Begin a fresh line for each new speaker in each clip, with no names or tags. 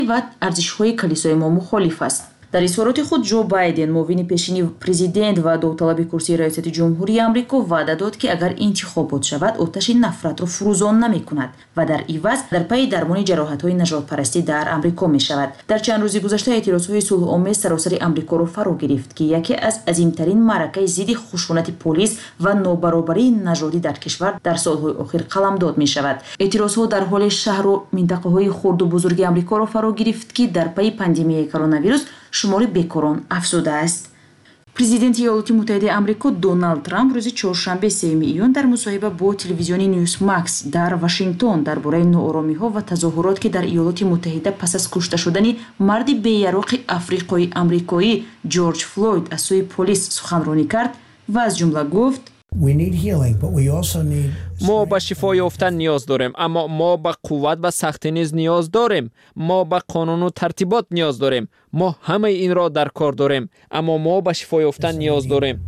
و ارزش‌های کلیسای ما مخالف است. در اظهارات خود جو بایدن معاون پیشین پرزیدنت و داوطلب کرسی ریاست جمهوری آمریکا وعده داد که اگر انتخابات شود آتش نفرت را فروزان نمی‌کند و در عوض در پی درمان جراحت‌های نژاد پرستی در آمریکا می‌شود. در چند روز گذشته اعتراضهای صلح‌آمیز سراسر آمریکا را فرا گرفت که یکی از عظیم‌ترین معرکه ضد خشونت پلیس و نابرابری نژادی در کشور در سال‌های اخیر قلمداد می‌شود. اعتراضها در حال شهر و منطقه‌های خرد و بزرگ آمریکا را فرا گرفت که در پی پاندمی کرونا ویروس شمار بیکاران افزوده است. پرزیدنت ایالات متحده آمریکا دونالد ترامپ روز چهارشنبه 3 ایون در مصاحبه با تلویزیون نیوز ماکس در واشنگتن درباره ناآرامی‌ها و تظاهرات که در ایالات متحده پس از کشته شدن مرد بی‌یراق آفریقایی آمریکایی جورج فلوید از سوی پلیس سخنرانی کرد و از جمله گفت:
ما به شفا یافتن نیاز داریم، اما ما به قوت و سختی نیز نیاز داریم. ما به قانون و ترتیبات نیاز داریم. ما همه این را در کار داریم، اما ما به شفا یافتن نیاز داریم.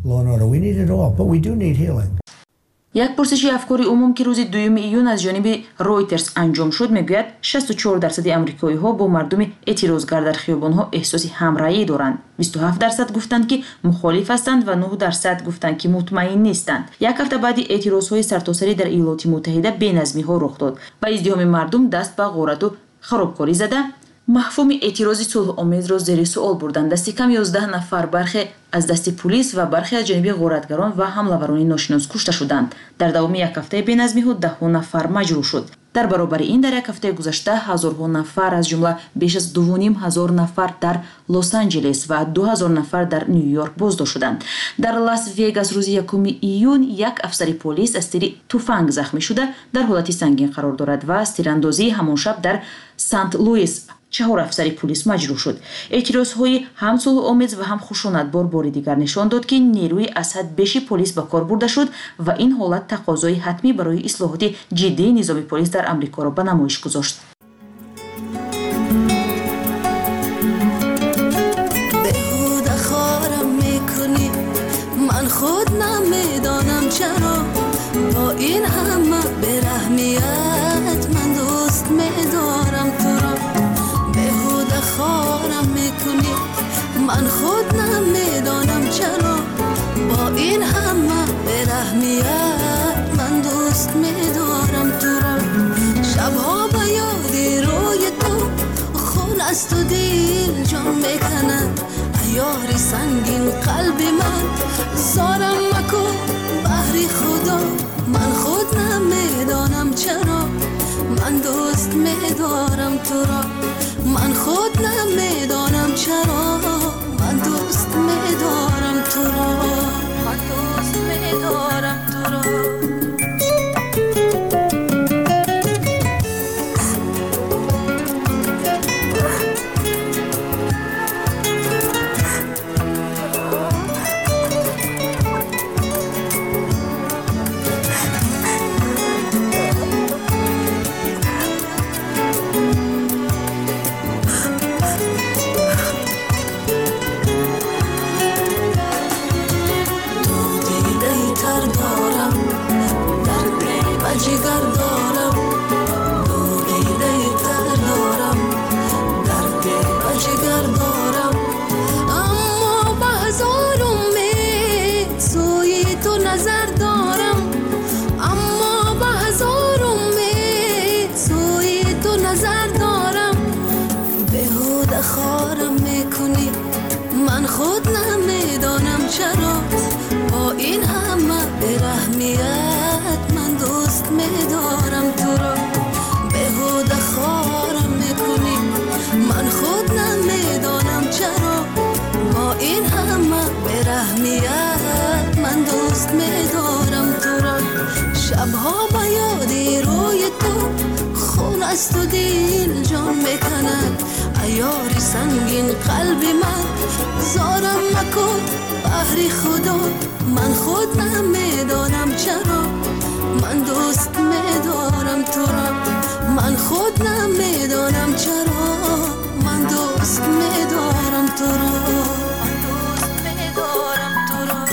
یک پرسش افکار عموم که روز 2 ایون از جانب رویترز انجام شد میگوید 64% آمریکایی‌ها با مردم اعتراضگر در خیابان‌ها احساس همراهی دارند. 27% گفتند که مخالف هستند و 9% گفتند که مطمئن نیستند. یک هفته بعد اعتراض‌های سرتاسری در ایالات متحده بی‌نظمی‌ها رخ داد و ازدحام مردم دست به غارت و خرابکاری زده مفهوم اعتراض صلح‌آمیز را زیر سوال بردند. دست کم 11 نفر برخی از دست پلیس و برخی از جانب غارتگران و حمله‌وران ناشناس کشته شدند. در دوام یک هفته بی‌نظمی‌ها 10 نفر مجروح شد. در برابر این در یک هفته گذشته هزارها نفر از جمله بیش از 2,500 نفر در لس آنجلس و 2000 نفر در نیویورک بازداشت شدند. در لاس وگاس روز 1 ایون یک افسر پلیس از تیر تفنگ زخمی شده در حالت سنگین قرار دارد و از تیراندازی همان شب در سنت لوئیس 4 افسر پلیس مجروح شد. اعتراضهای هم صلح‌آمیز و هم خشونتبار بار دیگر نشان داد که نیروی از حد بیش پلیس به کار برده شد و این حالت تقاضای حتمی برای اصلاحات جدی نظام پلیس در آمریکا را به نمایش گذاشت.
بهوده خارم میکنی، من خود نمیدانم چرا با این همه برحمیت من دوست میدارم تو را. بهوده خارم میکنی، من خود نمیدانم چرا با این همه برحمیت من دوست میدارم تو را. شبها به یادی روی تو خون است و دل جان میکند، یاری سنگین قلبی من زارم مکن بحری خدا. من خود نمیدانم چرا من دوست میدارم تو را. من خود نمیدانم چرا من دوست میدارم تو را. من دوست میدارم تو را. من خود نمیدانم چرا با این همه برحمیت من دوست میدارم تو را. بهوده خارم میکنی، من خود نمیدانم چرا با این همه برحمیت من دوست میدارم تو را. شبها به یادی روی تو خون است و دل جان میکند، یاری سنگین قلبی من زارم مکن بحری خدا. من خود نمیدانم چرا من دوست میدارم تو را. من خود نمیدانم چرا من دوست میدارم تو را. من دوست میدارم تو را.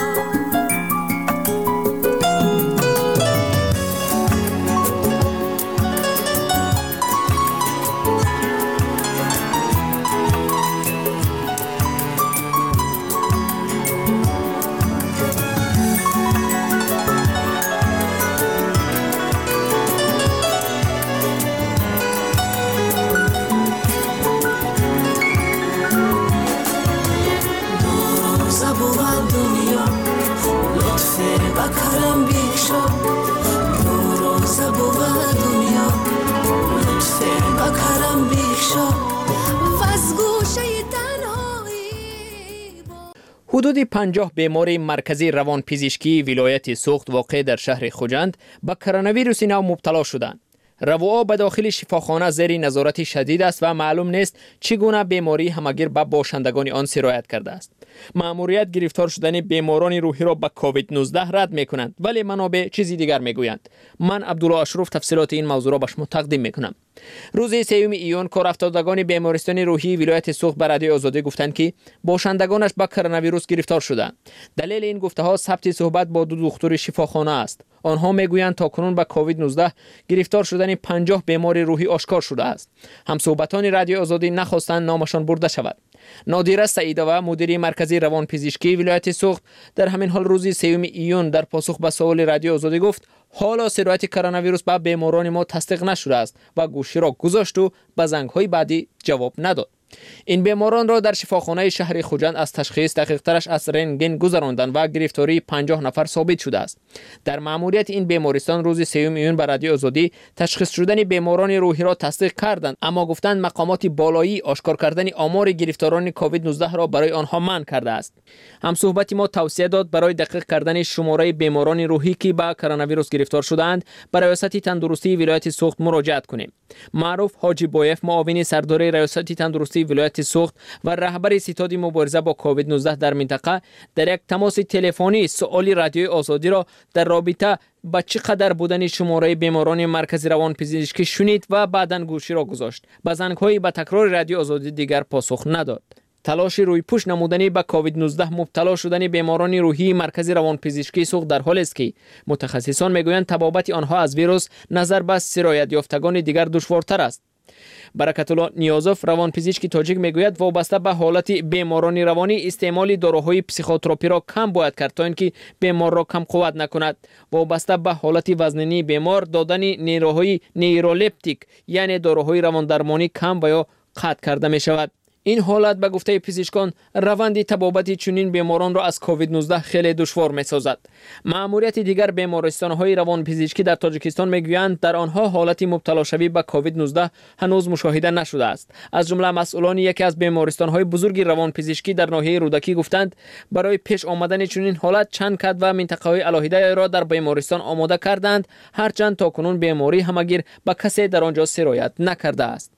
حدود 50 بیمار مرکزی روانپزشکی ولایت سوخت واقع در شهر خوجند به کرونا ویروس نو مبتلا شدند. روعه به داخل شفاخانه زیر نظارت شدید است و معلوم نیست چگونه بیماری همگیر به باشندگان آن سرایت کرده است. مأموریت گرفتار شدن بیماران روحی را به کووید 19 رد میکنند، ولی منابع چیزی دیگر میگویند. من عبدالله اشرف تفصیلات این موضوع را به شما تقدیم میکنم. روز 3 ایون کارافتادگان بیمارستان روحی ولایت سوخت به رادیو آزادی گفتند که باشندگانش به کرونا ویروس گرفتار شدند. دلیل این گفته ها ثبت صحبت با دو دکتر شفاخانه است. آنها میگویند تاکنون به کووید 19 گرفتار شدن 50 بیمار روحی آشکار شده است. همصحبتان رادیو آزادی نخواستند نامشان برده شود. نادیره سعیدوه مدیر مرکزی روانپزشکی ولایت سوخت در همین حال روز 3 ایون در پاسخ به سوال رادیو آزادی گفت حالا سرایت کرونا ویروس به بیماران ما تصدیق نشده است و گوشی را گذاشت و به زنگ‌های بعدی جواب نداد. این بیماران را در شفاخانه شهر خوجند از تشخیص دقیق ترش از رنتگن گذراندند و گرفتاری 50 نفر ثابت شده است. در مأموریت این بیمارستان روز 3 ایون بر رادیو آزادی تشخیص شدن بیماران روحی را تصدیق کردند، اما گفتند مقامات بالایی آشکار کردن آمار گرفتاران کووید 19 را برای آنها منع کرده است. همصحبت ما توصیه داد برای دقیق کردن شماره بیماران روحی که به کرونا ویروس گرفتار شدند به ریاست تندرستی ولایت سوخت مراجعت کنیم. معروف حاجی بایف معاون سردار ریاست تندرستی ولایت سوخت و رهبر ستاد مبارزه با کووید 19 در منطقه در یک تماس تلفنی سوالی رادیو آزادی را در رابطه با چقدر بودن شماره بیماران مرکز روانپزشکی شنید و بعداً گوشی را گذاشت. به زنگ‌های به تکرار رادیو آزادی دیگر پاسخ نداد. تلاش روی پوش نمودنی به کووید 19 مبتلا شدن بیماران روحی مرکز روانپزشکی سوخت در حالی است که متخصصان میگویند تبابت آنها از ویروس نظر به سرایت یافتگان دیگر دشوارتر است. برکت الله نیازوف روانپزشک تاجیک میگوید وابسته به حالت بیماران روانی استعمال داروهای پسیخوتراپی را کم باید کرد تا اینکه بیمار را کم قوت نکند. وابسته به حالت وزنی بیمار دادن نیروهای نیرولیپتیک یعنی داروهای رواندرمانی کم و یا قطع کرده می شود. این حالت به گفته پزشکان روند تبابت چنین بیماران را از کووید 19 خیلی دشوار می‌سازد. مأموریت دیگر بیمارستان‌های روانپزشکی در تاجیکستان میگویند در آنها حالت مبتلا شوی به کووید 19 هنوز مشاهده نشده است. از جمله مسئولان یکی از بیمارستان‌های بزرگ روانپزشکی در ناحیه رودکی گفتند برای پیش آمدن چنین حالت چند کد و منطقه‌های علاهیده را در بیمارستان آماده کردند، هرچند تاکنون بیماری همگیر به کسی در آنجا سرایت نکرده است.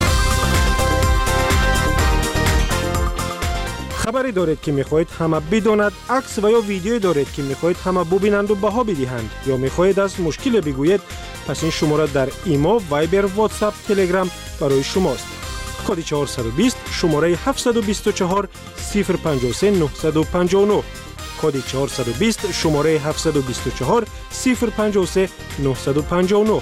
خبری دارید که میخواهید همه بداند، عکس و یا ویدیویی دارید که میخواهید همه ببینند و بها بدهند، یا میخواهید از مشکل بگویید، پس این شماره در ایما، وایبر، واتساپ، تلگرام برای شماست. کد 420 شماره 724 053 959 کد 420 شماره 724 053 959.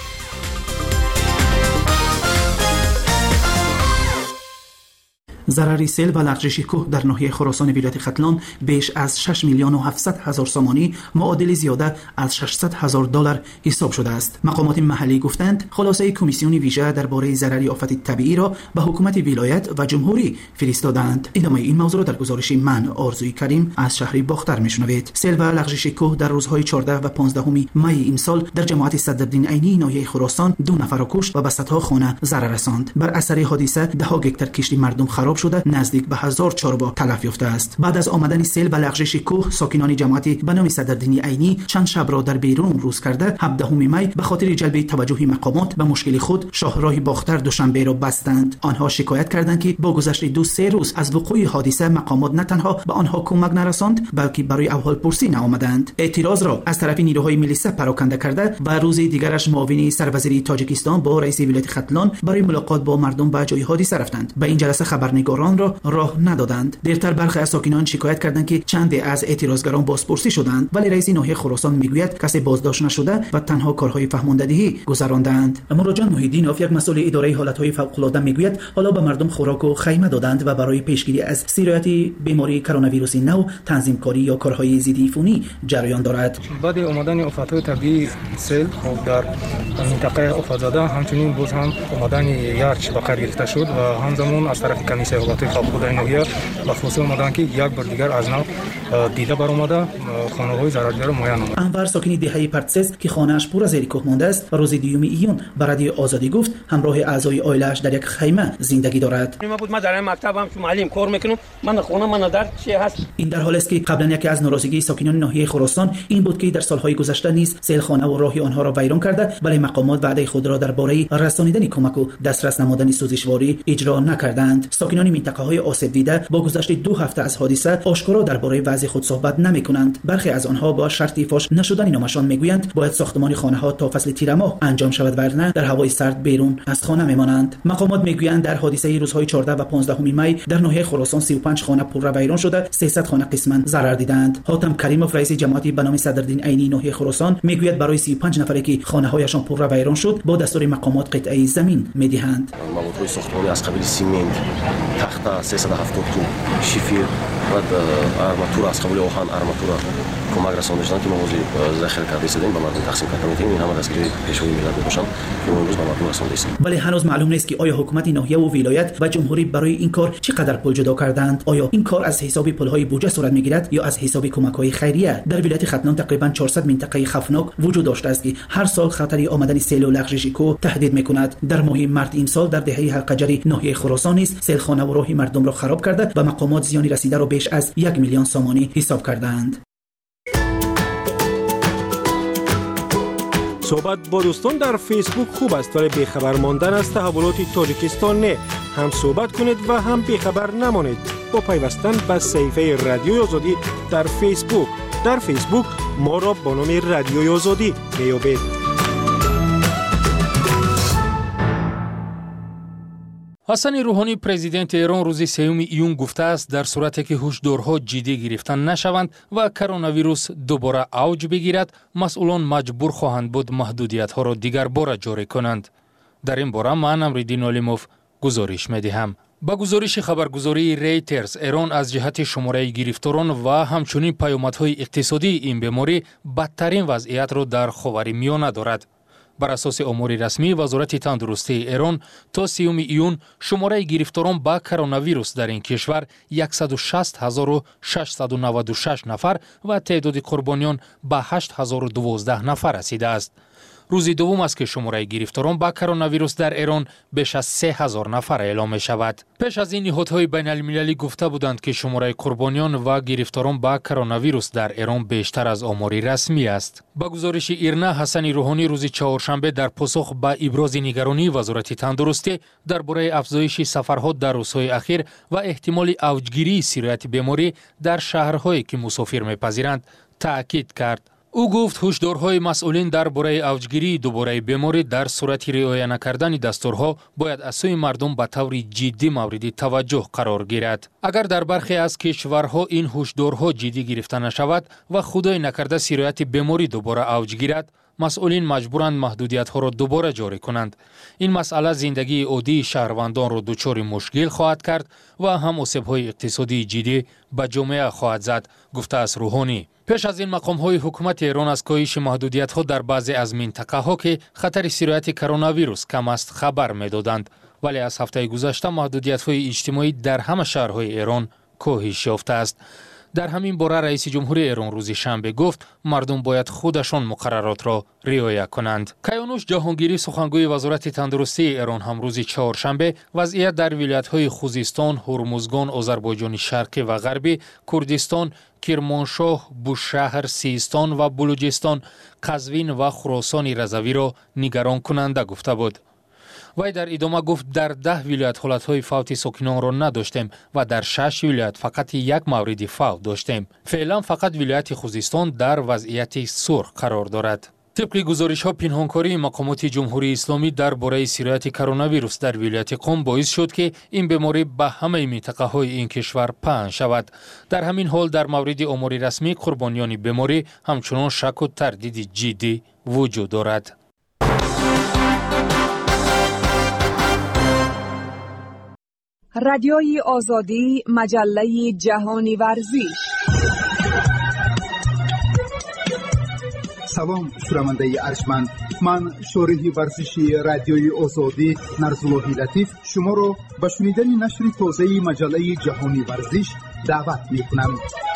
ضرر سیل و لغزش کوه در ناحیه خراسان ولایت ختلان بیش از 6 میلیون و 700 هزار سومانی معادل زیاده از 600 هزار دلار حساب شده است. مقامات محلی گفتند خلاصه کمیسیون ویژه درباره ضرر آفت طبیعی را به حکومت ولایت و جمهوری فرستادند. ادامه این موضوع را در گزارش من آرزوی کریم از شهر باختر میشنوید. سیل و لغزش کوه در روزهای 14 و 15 می این سال در جماعت صدرالدین عینی ناحیه خراسان 2 نفر را کشت و به صدها خانه ضرر رساند. بر اثر حادثه ده‌ها هکتار کشتی مردم خراب شده، نزدیک به 1000 چاربا تلف یافته است. بعد از آمدن سیل و لغزش کوه، ساکنان جماعتی به نام صدرالدین عینی چند شب را در بیرون روز کرده 17 می به خاطر جلب توجه مقامات به مشکل خود شاهراه باختر دوشنبه را بستند. آنها شکایت کردند که با گذشت 2-3 روز از وقوع حادثه مقامات نه تنها به آنها کمک نرساند بلکه برای احوال پرسی نآمدند. اعتراض را از طرف نیروهای ملیسه پراکنده کرده و روز دیگرش معاون سروزیر تاجیکستان با رئیس ولایت ختلان برای ملاقات با مردم به جای حادثه رفتند. به این جلسه خبرنگاران را راه ندادند. دیرتر برخی از ساکنان شکایت کردند که چند از اعتراضگران بازپرسی شدند، ولی رئیس ناحیه خراسان میگوید کسی بازداشت نشده و تنها کارهای فهماندهی گذراندند. مراجع محیدینوف یک مسئول اداره حالتهای فوق‌العاده میگوید حالا به مردم خوراک و خیمه دادند و برای پیشگیری از سرایت بیماری کرونا ویروس نو تنظیم کاری یا کارهای ضد عفونی جریان دارد.
بعد اومدن آفت‌های طبیعی سیل در منطقه آفت‌زده همچنین باز هم اومدن یارچ به کار گرفته شد و همزمان از طرف کمیسیون سیالات خودای ناحیه و خصوص اومدن که یک بار دیگر از نو دیده بر اومده خانه‌های ضرردیده را معاین نمود.
انور ساکن دهه پرتسس که خانه‌اش پر از زیر کوه مانده است روز 2 ایون به رادیو آزادی گفت همراه اعضای عائله‌اش در یک خیمه زندگی دارد.
من در مکتبم که معلم کار میکنم من خونه من در چی هست.
این در حالی است که قبلا یکی از ناراضگی ساکنان ناحیه خراسان این بود که در سالهای گذشته نیز سیلخانه و راه آنها را ویران کرده ولی مقامات وعده خود را درباره رسانیدن کمک و دسترس نمودن سوزشواری اجرا نکردند. ساکنان منطقه‌های آسیب دیده با گذشت 2 هفته از حادثه آشکارا درباره وضع خود صحبت نمی‌کنند. برخی از آنها با شرط فاش نشدن نامشان میگویند باید ساختمان خانه‌ها تا فصل تیر ماه انجام شود ورنه در هوای سرد بیرون از خانه میمانند. مقامات میگویند در حادثه روزهای 14 و 15 می در ناحیه خراسان 35 خانه پر ویران شده 300 خانه قسما ضرر دیدند. حاتم کریموف رئیس جماعتی به نام صدرالدین عینی ناحیه خراسان میگوید برای 35 نفری که خانه‌هایشان پر ویران شد با دستور مقامات قطعه زمین میدهند.
موادهای ساختمانی از قبیل سیمنت، تخته 370 تن، شیفیر و آرماتور از قبیل آهن آرماتور کمک رسانده شدند که ما ذخیره کرده ایم به مردم تقسیم کرده ایم. این همه دستگیری پیشوی ملت باشن که ما امروز به مردم رسانده ایم.
ولی هنوز معلوم نیست که آیا حکومت ناحیه و ولایت و جمهوری برای این کار چقدر پول جدا کردند. آیا این کار از حساب پول‌های بودجه صورت میگیرد یا از حساب کمک‌های خیریه؟ در ولایت ختلان تقریبا 400 منطقه خفناک وجود داشته است که هر سال خطر آمدن سیل و لغزش کوه تهدید می‌کند. در ماه مارس امسال در دهه حلقجری ناحیه خراسان نیز سیلخانه و راه مردم را خراب کرده و مقامات زیانی رسیده را بیش از 1 میلیون سامانی حساب کردند.
صحبت با دوستان در فیسبوک خوب است ولی بیخبر ماندن از تحولات تاجیکستان نه. هم صحبت کنید و هم بیخبر نمانید با پیوستن به صفحه رادیوی آزادی در فیسبوک. در فیسبوک ما را با نام رادیوی آزادی میابید.
حسن روحانی پرزیدنت ایران روز 3 ایون گفته است در صورتی که هشدارها جدی گرفته نشوند و کرونا ویروس دوباره اوج بگیرد مسئولان مجبور خواهند بود محدودیت‌ها را دیگر بار جاری کنند. در این باره من امردین علیموف گزارش می‌دهم. با گزارش خبرگزاری ریترز ایران از جهت شماره گرفتاران و همچنین پیامدهای اقتصادی این بیماری بدترین وضعیت را در خاورمیانه دارد. بر اساس امور رسمی وزارت تندرستی ایران تا 3 ایون شماره گرفتاران با کرونا ویروس در این کشور 160,696 نفر و تعداد قربانیان به 8,012 نفر رسیده است. روز دوم است که شماره گرفتاران با کرونا ویروس در ایران بیش از 3,000 نفر اعلام می شود. پیش از این نهادهای بین المللی گفته بودند که شماره قربانیان و گرفتاران با کرونا ویروس در ایران بیشتر از آمار رسمی است. با گزارش ایرنا حسن روحانی روز چهارشنبه در پاسخ به ابراز نگرانی وزارت تندرستی درباره افزایش سفرها در روزهای اخیر و احتمال اوجگیری سرایت بیماری در شهرهایی که مسافر می‌پذیرند تاکید کرد. او گفت هشدارهای مسئولین درباره اوجگیری دوباره بیماری در صورت رعایت نکردن دستورها باید از سوی مردم به طور جدی مورد توجه قرار گیرد. اگر در برخی از کشورها این هشدارها جدی گرفته نشود و خدای نکرده سرایت بیماری دوباره اوج گیرد، مسئولین مجبورند محدودیت‌ها را دوباره جاری کنند. این مسئله زندگی عادی شهروندان را دچار مشکل خواهد کرد و هم آسیب‌های اقتصادی جدی به جامعه خواهد زد، گفته است روحانی. پیش از این مقام‌های حکومت ایران از کاهش محدودیت‌ها در بعضی از منطقه‌ها که خطر سرایت کرونا ویروس کم است خبر می‌دادند، ولی از هفته گذشته محدودیت‌های اجتماعی در همه شهرهای ایران کاهش یافته است. در همین باره رئیس جمهور ایران روز شنبه گفت مردم باید خودشان مقررات را رعایت کنند. کیانوش جهانگیری سخنگوی وزارت تندرستی ایران هم روز چهارشنبه وضعیت در ولایت‌های خوزستان، هرمزگان، آذربایجان شرقی و غربی، کردستان، کرمانشاه، بوشهر، سیستان و بلوچستان، قزوین و خراسان رضوی را نگران کننده گفته بود. وی در ادامه گفت در 10 ولایت حالتهای فوت ساکنان را نداشتیم و در 6 ولایت فقط یک مورد فوت داشتیم. فعلا فقط ولایت خوزستان در وضعیت سرخ قرار دارد. طبق گزارش‌ها پنهانکاری مقامات جمهوری اسلامی درباره سرایت کرونا ویروس در ولایت قم باعث شد که این بیماری به همه منطقه‌های این کشور پهن شود. در همین حال در مورد امور رسمی قربانیان بیماری همچنان شک و تردید جدی وجود دارد.
رادیوی آزادی، مجله جهانی ورزش.
салом шунавандаи арҷманд, ман шориҳи варзиши радиои озодӣ Нарзуллоҳи Латиф шуморо ба шунидани нашри тозаи маҷаллаи ҷаҳонӣ варзиш даъват мекунам.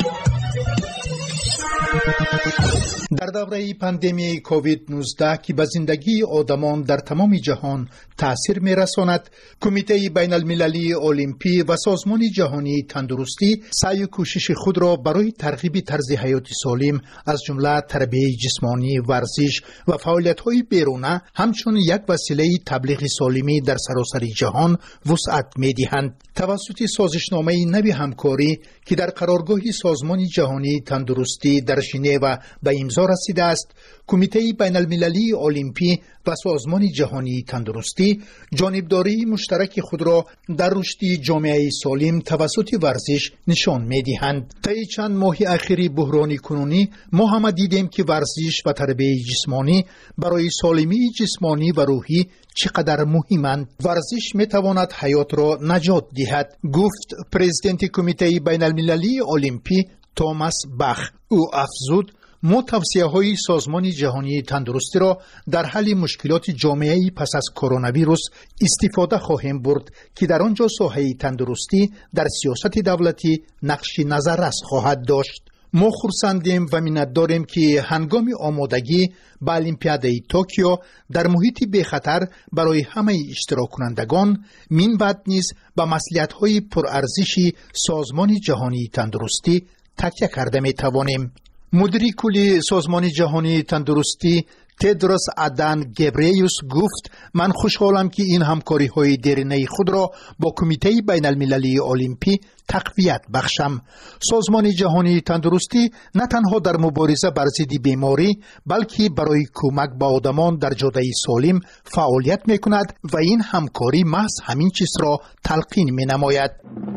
дар давраи пандемияи COVID-19 ки ба зиндагии одамон дар тамоми ҷаҳон таъсир мерасонад, Кумитаи байналмилалии олимпӣ ва Созмони ҷаҳонии тандурустӣ саъю кӯшиши худро барои тарғиби тарзи ҳаёти солим аз ҷумла тарбияи ҷисмонӣ, варзиш ва фаъолиятҳои беруна ҳамчун як василаи таблиғи солимӣ дар саросари ҷаҳон вусъат медиҳанд. тавассути созишномаи нави ҳамкорӣ ки дар қароргоҳи Созмони ҷаҳонии тандурустӣ дар Женева ба имзо расидааст, Кумитаи байналмилалии олимпӣ ва Созмони ҷаҳонии тандурустӣ ҷонибдории муштараки худро дар рушди ҷомеаи солим тавассути варзиш нишон медиҳанд. таи чанд моҳи ахири буҳрони кунунӣ мо ҳама дидем ки варзиш ва тарбияи ҷисмонӣ барои солимии ҷисмонӣ ва рӯҳӣ чӣ қадар муҳиманд. варзиш метавонад ҳаётро наҷот диҳад, гуфт президенти Кумитаи байналмилалии олимпӣ Томас Бах. ӯ афзуд: мо тавсияҳои Созмони ҷаҳонии тандурустиро дар ҳалли мушкилоти ҷомеаи пас аз коронавирус истифода хоҳем бурд ки дар он ҷо соҳаи тандурустӣ дар сиёсати давлатӣ нақши назаррас хоҳад дошт. мо хурсандем ва миннатдорем ки ҳангоми омодагӣ ба Олимпиадаи Токио дар муҳити бехатар барои ҳамаи иштироккунандагон, мин баъд низ ба маслиҳатҳои пурарзиши Созмони ҷаҳонии тандурустӣ такя карда метавонем. мудири кулли Созмони ҷаҳонии тандурустӣ Тедрос Адан Гебреюс гуфт: ман хушҳолам ки ин ҳамкориҳои деринаи худро бо Кумитаи байналмилалии олимпӣ тақвият бахшам. Созмони ҷаҳонии тандурустӣ на танҳо дар мубориза бар зидди беморӣ, балки барои кӯмак ба одамон дар ҷодаи солим фаъолият мекунад ва ин ҳамкорӣ маҳз ҳамин чизро талқин менамояд.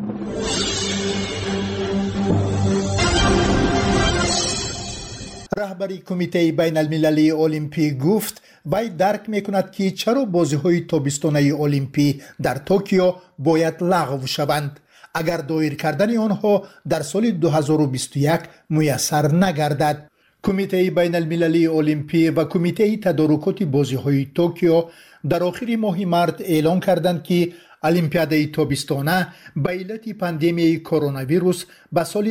раҳбари Кумитаи байналмилалии олимпӣ гуфт вай дарк мекунад ки чаро бозиҳои тобистонаи олимпӣ дар Токио бояд лағв шаванд, агар доир кардани онҳо дар соли 2021 муяссар нагардад. Кумитаи байналмилалии олимпӣ ва Кумитаи тадорукоти бозиҳои Токио дар охири моҳи март эълон карданд ки Олимпиадаи тобистона ба иллати пандемияи коронавирус ба соли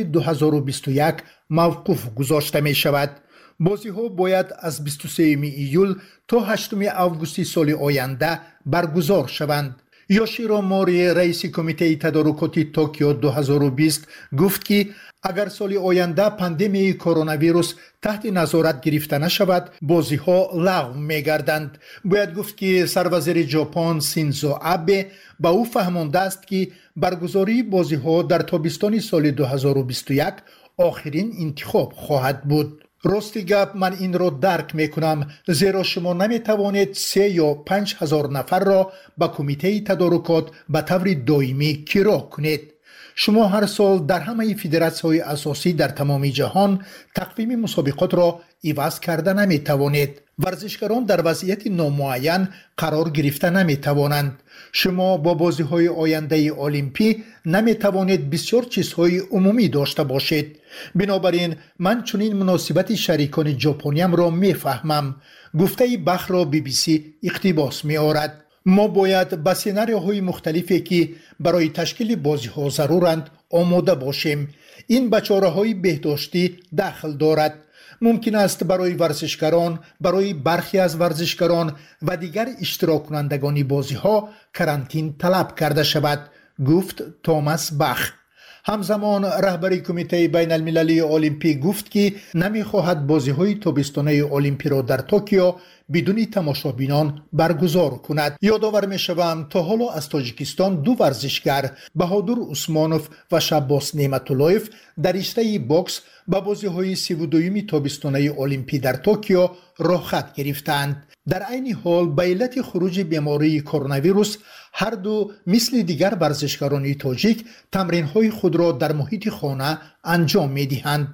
2021 мавқуф гузошта мешавад. бозиҳо бояд аз 23 июл то 8 августи соли оянда баргузор шаванд. Йоширо Мори, раиси Кумитаи тадорукоти Токио 2020 гуфт ки агар соли оянда пандемияи коронавирус таҳти назорат гирифта нашавад, бозиҳо лағв мегарданд. бояд гуфт ки сарвазири Ҷопон Синзо Абе ба ӯ фаҳмондааст ки баргузории бозиҳо дар тобистони соли 2021 охирин интихоб хоҳад буд. рости гап, ман инро дарк мекунам, зеро шумо наметавонед 3 ё 5 ҳазор нафарро ба Кумитаи тадорукот ба таври доимӣ киро кунед. шумо ҳар сол дар ҳамаи федератсияҳои асосӣ дар тамоми ҷаҳон тақвими мусобиқотро иваз карда наметавонед. варзишгарон дар вазъияти номуайян қарор гирифта наметавонанд. шумо бо бозиҳои ояндаи олимпӣ наметавонед бисёр чизҳои умумӣ дошта бошед. бинобар ин ман чунин муносибати шарикони ҷопониямро мефаҳмам. гуфтаи Бахро BBC иқтибос меорад. мо бояд ба сенариоҳои мухталифе ки барои ташкили бозиҳо заруранд омода бошем. ин ба чораҳои беҳдоштӣ дахл дорад. мумкин аст барои варзишгарон, барои бархе аз варзишгарон ва дигар иштироккунандагони бозиҳо карантин талаб карда шавад, гуфт Томас Бах. ҳамзамон раҳбари Кумитаи байналмилалии олимпӣ гуфт ки намехоҳад бозиҳои тобистонаи олимпиро дар Токио бидуни тамошобинон баргузор кунад. ёдовар мешавам, то ҳоло аз Тоҷикистон 2 варзишгар Баҳодур Усмонов ва Шаббос Неъматуллоев дар риштаи бокс ба бозиҳои 32-юми тобистонаи олимпӣ дар Токио роҳхат гирифтаанд. дар айни ҳол ба иллати хуруҷи бемории коронавирус ҳар ду мисли дигар варзишгарони тоҷик тамринҳои худро дар муҳити хона анҷом медиҳанд.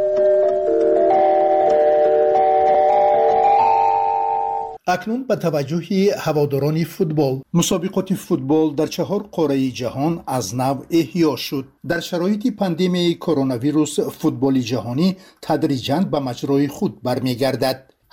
акнун ба таваҷҷӯҳи ҳаводорони футбол. мусобиқоти футбол дар 4 қораи ҷаҳон аз нав эҳьё шуд. дар шароити пандемияи коронавирус футболи ҷаҳонӣ тадриҷан ба маҷрои худ бармегардад.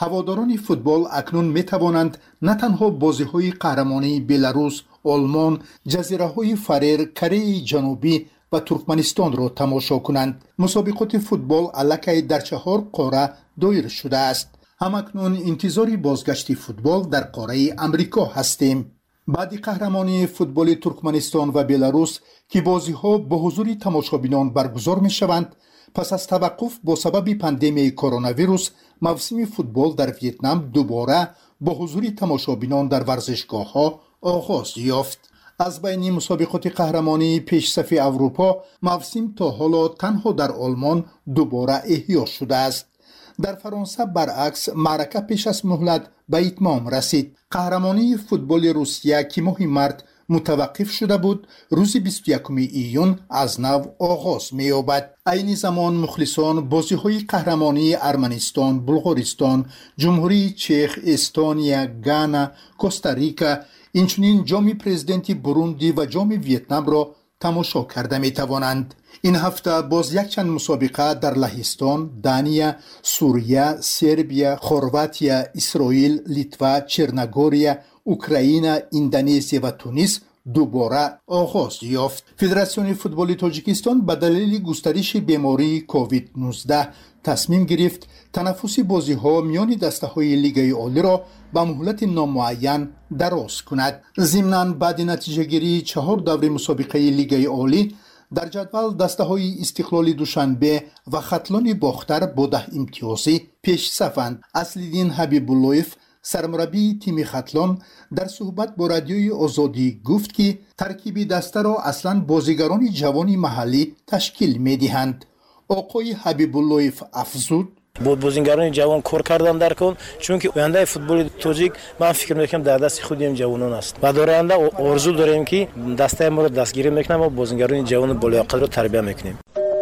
هواداران فوتبال اکنون می توانند نه تنها بازی‌های قهرمانی بلاروس، آلمان، جزیره‌های فرر، کره جنوبی و ترکمنستان را تماشا کنند. مسابقات فوتبال الکی در 4 قاره دایر شده است. همکنون انتظار بازگشت فوتبال در قاره امریکا هستیم. بعد قهرمانی فوتبال ترکمنستان و بلاروس که بازی‌ها با حضور تماشابینان برگزار می‌شوند، پس از توقف با سبب پاندمی کرونا ویروس، موسم فوتبال در ویتنام دوباره با حضور تماشابینان در ورزشگاه‌ها آغاز یافت. از بین مسابقات قهرمانی پیشصف اروپا، موسم تا حالا تنها در آلمان دوباره احیا شده است. در فرانسه برعکس معرکه پیش از مهلت به اتمام رسید. قهرمانی فوتبال روسیه که ماه مارس متوقف شده بود، روز 21 ایون از نو آغاز می‌یابد. عین زمان مخلصان بازی‌های قهرمانی ارمنستان، بلغارستان، جمهوری چک، استونیا، گانا، کوستاریکا، اینچنین جام پرزیدنت بروندی و جام ویتنام را تماشا کرده می‌توانند. این هفته باز یک چند مسابقه در لهستان، دانیا، سوریه، سربیا، خرواتیا، اسرائیل، لیتوا، چرنگوریا، اوکراین، اندونزی و تونس دوباره آغاز یافت. فدراسیون فوتبال تاجیکستان به دلیل گسترش بیماری کووید 19 تصمیم گرفت تنفس بازی‌ها میان دسته‌های لیگ عالی را به مهلت نامعین دراز کند. ضمناً بعد نتیجه گیری 4 دوره مسابقه لیگ عالی در جدول دسته‌های استقلال دوشنبه و ختلان باختر با 10 امتیازی پیش صفند. اصل‌الدین حبیب‌اللهیف سرمربی تیم ختلان در صحبت با رادیوی آزادی گفت که ترکیب دسته را اصلاً بازیگران جوان محلی تشکیل می‌دهند. آقای حبیب‌اللهیف افزود:
با بازیگران جوان کار کردن در کن، چون که آینده فوتبال تاجیک من فکر می‌کنم در دست خود این جوانان است و در آینده آرزو داریم که دسته ما را دستگیری می‌کنیم و بازیگران جوان بالایقت را تربیت می‌کنیم.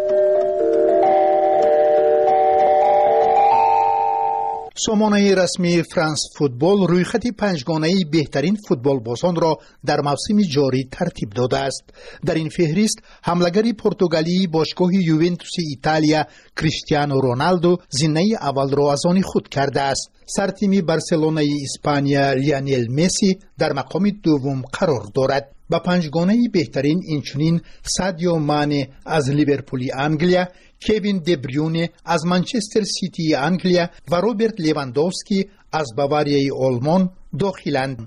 سامانه رسمی فرانس فوتبال رویخط 5 گانه بهترین فوتبال بازان را در موسم جاری ترتیب داده است. در این فهرست حمله‌گر پرتغالی باشگاه یوونتوس ایتالیا کریستیانو رونالدو زینه اول را از آن خود کرده است. سرتیم بارسلونای اسپانیا لیونل مسی در مقام دوم قرار دارد. با 5 گانه بهترین اینچنین سادیو مانه از لیورپول انگلیا، کوین دبریونه از منچستر سیتی انگلیا و روبرت لیواندوفسکی از باواریای آلمان داخلند.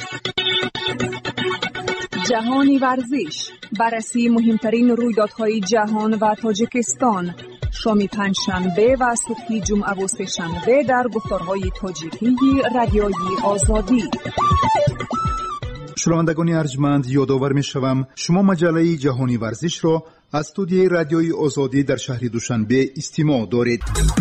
جهانی ورزش، بررسی مهمترین رویدادهای جهان و تاجیکستان، شام پنجشنبه و صبح جمعه و سه‌شنبه در گفتارهای تاجیکی رادیوی آزادی.
شنوندگان ارجمند، یادآور می‌شوم شما مجله جهانی ورزش را از استودیوی رادیوی آزادی در شهر دوشنبه استماع دارید.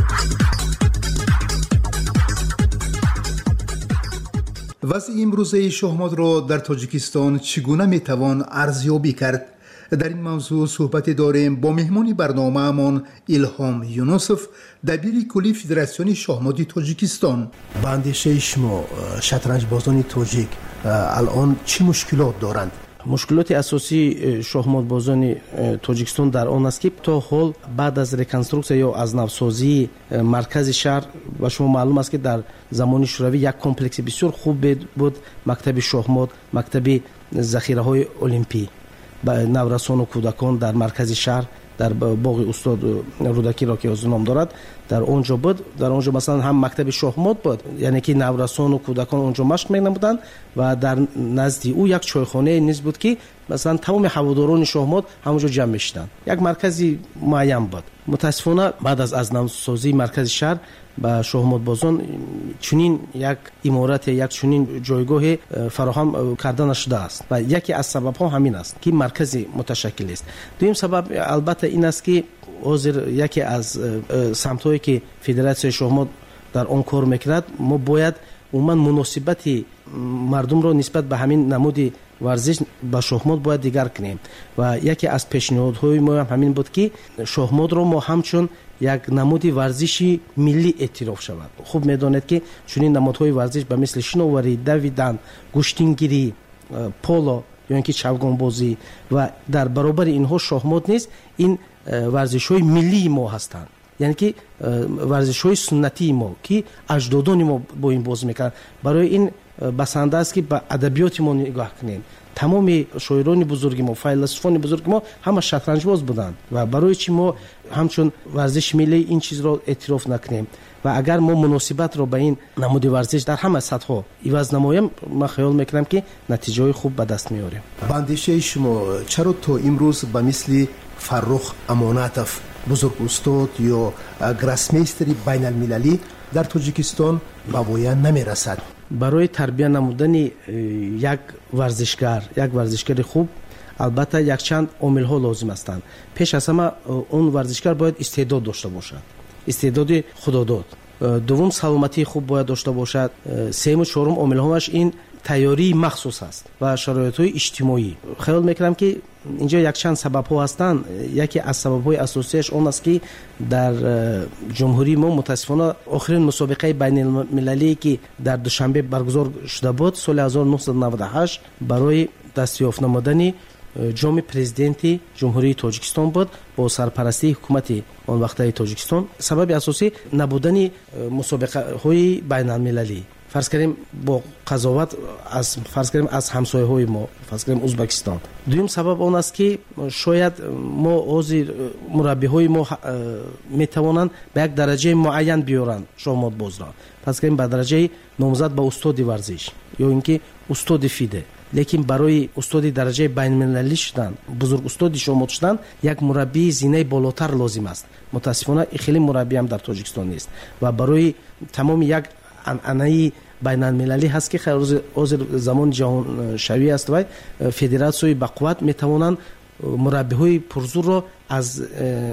وضع امروزه شهمات را در تاجیکستان چگونه میتوان ارزیابی کرد؟ در این موضوع صحبت داریم با مهمان برنامه‌مان الهام یونوسف، دبیر کلی فدراسیون شاهمات تاجیکستان.
به اندیشه شما شطرنج بازان تاجیک الان چه مشکلات دارند؟
مشکلات اساسی شاهمات بازان تاجیکستان در آن است که تا حال بعد از ریکنستروکسیا یا از نوسازی مرکز شهر و شما معلوم است که در زمان شوروی یک کمپلکس بسیار خوب بود، مکتب شاهمات، مکتب ذخیره های المپی با نورسان و کودکان در مرکز شهر در باغ استاد رودکی را که از نام دارد در اونجا بود. در اونجا مثلا هم مکتب شاهمات بود، یعنی که نورسان و کودکان اونجا مشق می‌نمودند و در نزد او یک چایخانه نیز بود که مثلا تمام هواداران شاهمات همونجا جمع می‌شدند. یک مرکزی معین بود. متاسفانه بعد از نوسازی مرکز شهر با شاهمات بازان چنین یک عمارت، یک چنین جایگاه فراهم کرده نشده است و یکی از سبب‌ها همین است که مرکز متشکل است. دوم سبب البته این است که حاضر یکی از سمت‌هایی که فدراسیون شاهمات در آن کار می‌کند، ما باید عموما مناسبت مردم را نسبت به همین نمود ورزش با شاهمات باید دیگر کنیم و یکی از پیشنهادهای ما همین بود که شاهمات را ما همچون یک نمود ورزشی ملی اعتراف شود. خوب می‌دانید که چنین نمادهای ورزش به مثل شناوری، دویدن، گشتینگیری، پولو یا اینکه چوگان بازی و در برابر اینها شاهمات نیست این ورزش‌های ملی ما هستند. یعنی که ورزش‌های سنتی ما که اجدادان ما با این بازی میکردن. برای این بسنده است که به ادبیات ما نگاه کنیم. تمام شاعران بزرگ ما، فیلسوفان بزرگ ما همه شطرنج باز بودند و برای چی ما همچون ورزش ملی این چیز را اعتراف نکنیم و اگر ما مناسبت را به این نمود ورزش در همه سطح‌ها عوض نماییم، من خیال میکنم که نتیجه خوب به دست میاریم.
باندیشه شما چرا تا امروز به مثل فرخ اماناتوف بزرگ استاد یا گراسمیستری بین المللی در تاجیکستان به پایان نمیرسد؟
برای تربیت نمودن یک ورزشگر خوب البته یک چند عامل ها لازم هستند. پیش از همه اون ورزشگر باید استعداد داشته باشد، استعداد خداداد. دوم سلامتی خوب باید داشته باشد. سوم و چهارم عامل هاش این تیاری مخصوص است و شرایط های اجتماعی. خیال میکنم که اینجا یک چند سبب ها هستند. یکی از سبب های اساسیش اون است که در جمهوری ما متاسفانه آخرین مسابقه بین المللی که در دوشنبه برگزار شده بود سال 1998 برای دستیافت نمودن جام پرزیدنتی جمهوری تاجیکستان بود با سرپرستی حکومت آن وقته تاجیکستان. سبب اساسی نبودن مسابقه های بین المللی، فرض کنیم با قضاوت از همسایه های ما، فرض کنیم ازبکستان. دوم سبب آن است که شاید ما حاضر مربی های ما میتوانند به یک درجه معین بیارند شهمات باز را، فرض کنیم به درجه نامزد به استاد ورزش یا اینکه استاد فیده، لیکن برای استاد درجه بین المللی شدن، بزرگ استاد شهمات شدن، یک مربی زینه بالاتر لازم است. متاسفانه خیلی مربی هم در تاجیکستان نیست و برای تمام یک انعنه بین المللی هست که حاضر زمان جهان شوی است و فدراسیون با قوت میتوانند مربی های پرزور را از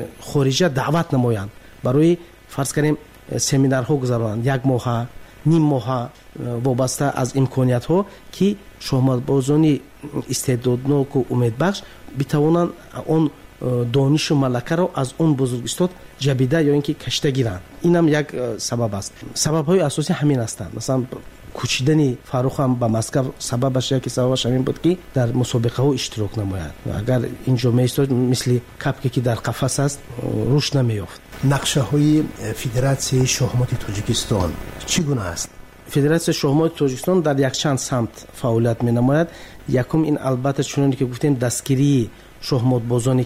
خارجه دعوت نمایند برای فرض کنیم سمینارها گذارند، یک ماه نیم ماه وابسته از امکانیت ها که شهمات بازان استعدادناک و امیدبخش بتوانند اون دانش و ملکه را از اون بزرگ استاد جبیده یا اینکه کشته گیرند. این هم یک سبب است. سبب های اساسی همین هستند. مثلا کوچیدن فاروق هم به مسکو سببش یکی سببش همین بود که در مسابقه ها اشتراک نماید و اگر اینجا میستاد مثل کپکی که در قفس است رشد نمیافت.
نقشه های فدراسیون شهمات تاجیکستان چگونه است؟
فدراسیون شهمات تاجیکستان در یک چند سمت فعالیت می نماید. یکم این البته چونانی که گفتیم دستگیری شهمات بازان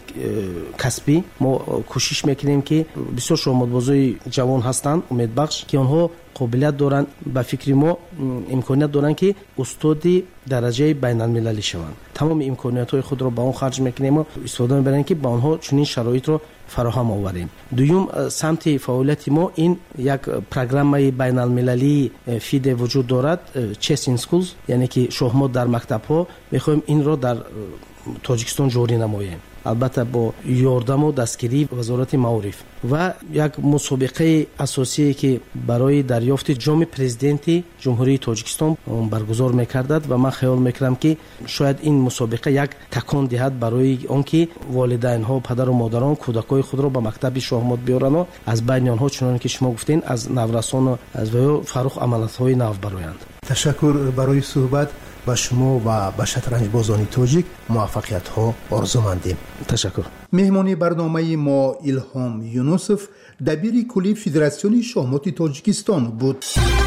کسبی. ما کوشش میکنیم که بسیار شهمات بازای جوان هستند امیدبخش که آنها قابلیت دارند، به فکر ما امکانیت دارند که استاد درجه بین المللی شوند. تمام امکانیت های خود را با اون خرج میکنیم و استفاده میبریم که با آنها چنین شرایط را فراهم آوریم. دوم سمت فعالیت ما این یک پروگرام بین المللی فیده وجود دارد، چس این سکولز، یعنی که شهمات در مکتب ها میخوایم این را در تاجیکستان جاری نماییم، البته با یاردم و دستگیری وزارت معارف. و یک مسابقه اساسی که برای دریافت جام پرزیدنتی جمهوری تاجیکستان برگزار می‌کردد و من خیال می‌کنم که شاید این مسابقه یک تکان دهد برای آنکه والدین ها، پدر و مادران کودکای خود را به مکتب شهمات بیارند و از بین آنها چنان که شما گفتین از نورسان و از فروغ امانت‌های نو برآیند.
تشکر برای صحبت با شما و به شطرنج بازان تاجیک موفقیت ها آرزومندیم.
تشکر.
مهمانی برنامه ما ایلهام یونوسف دبیر کلی فدراسیون شهمات تاجیکستان بود.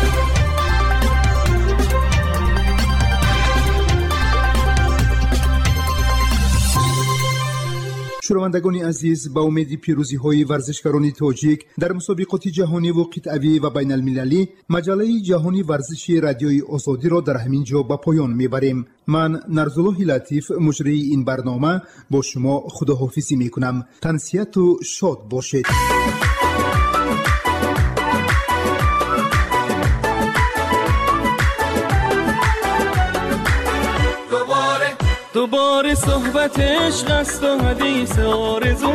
شنوندگان عزیز، با امید پیروزی های ورزشکاران تاجیک در مسابقات جهانی و قطعی و بین المللی، مجله جهانی ورزشی رادیوی آزادی را در همین جا به پایان میبریم. من نرزالله لطیف مجری این برنامه با شما خداحافظی میکنم. تنسیت و شاد باشید.
دوباره صحبت عشق است و حدیث آرزو،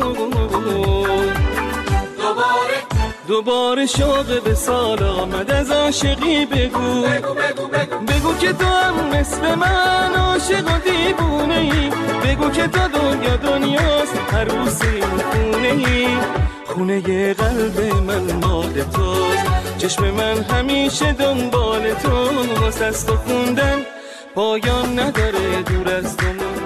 دوباره شوق به سال آمد از عاشقی. بگو بگو که تو هم مثل من عاشق و دیوونه ای. بگو که تو دنیاست عروس این خونه ای. خونه قلب من مال توست، چشم من همیشه دنبال تو. واسه است و خوندن پایان نداره دور از تو.